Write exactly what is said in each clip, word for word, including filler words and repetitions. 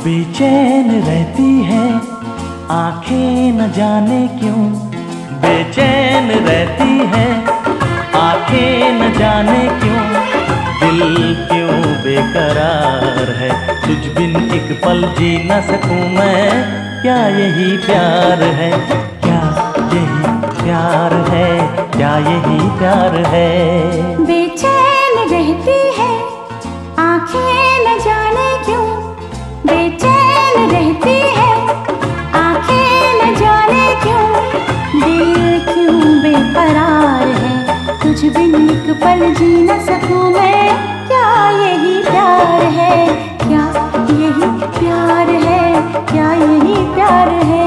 बेचैन रहती है आंखें न जाने क्यों, बेचैन रहती है आंखें न जाने क्यों, दिल क्यों बेकरार है, तुझ बिन एक पल जी न सकूं मैं, क्या यही प्यार है, क्या यही प्यार है, क्या यही प्यार है। बेचैन रहती है आंखें न जाने क्यों, बेचैन रहती है आंखें न जाने क्यों, दिल क्यों बेकरार है, तुझ बिन एक पल जी न सकूं मैं, क्या यही प्यार है, क्या यही प्यार है, क्या यही प्यार है।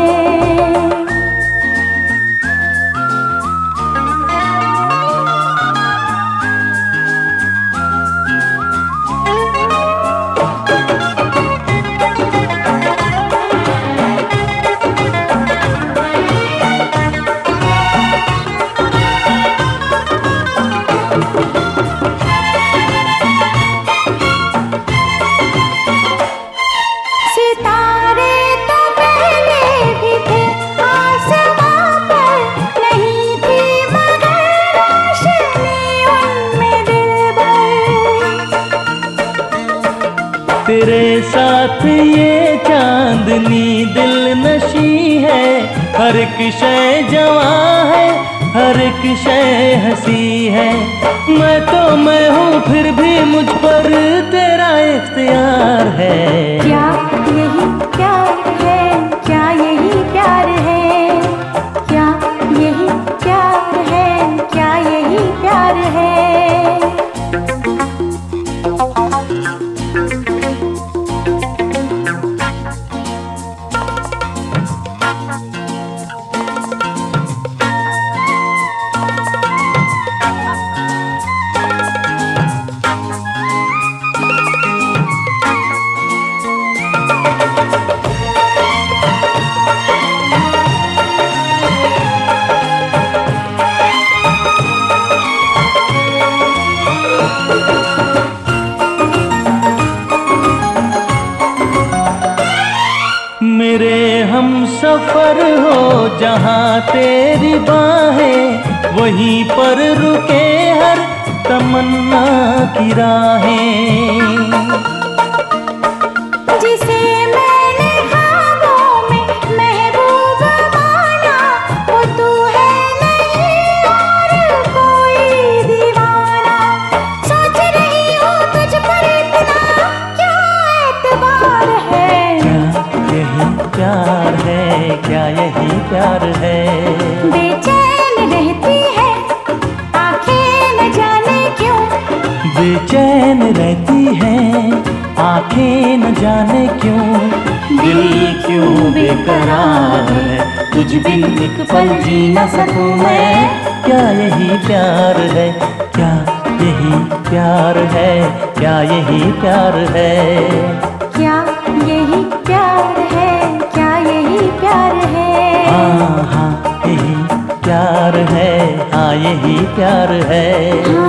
तेरे साथ ये चांदनी दिल नशी है, हर एक शय जवां है, हर एक शय हंसी है, मैं तो मैं हूँ फिर भी मुझ पर तेरा इख्तियार है। क्या यही प्यार है, क्या यही प्यार है, क्या यही प्यार है, क्या यही प्यार है। मेरे हम सफर हो जहाँ तेरी बाहें, वहीं पर रुके हर तमन्ना की राहें, जिसे मैंने ख्वाबों में महबूब माना, वो तू है नहीं और कोई दीवाना, सोच रही हूँ तुझ पर इतना क्या एतबार है, क्या यही प्यार है, क्या यही प्यार है। बेचैन रहती है आंखें न जाने क्यों, बेचैन रहती है आंखें न जाने क्यों, दिल क्यों बेकरार है, तुझ बिन एक पल जी न सकूं मैं, क्या यही प्यार है, क्या यही प्यार है, क्या यही प्यार है। क्या यही प्यार है, क्या यही प्यार है। हाँ हाँ यही प्यार है, हाँ यही प्यार है।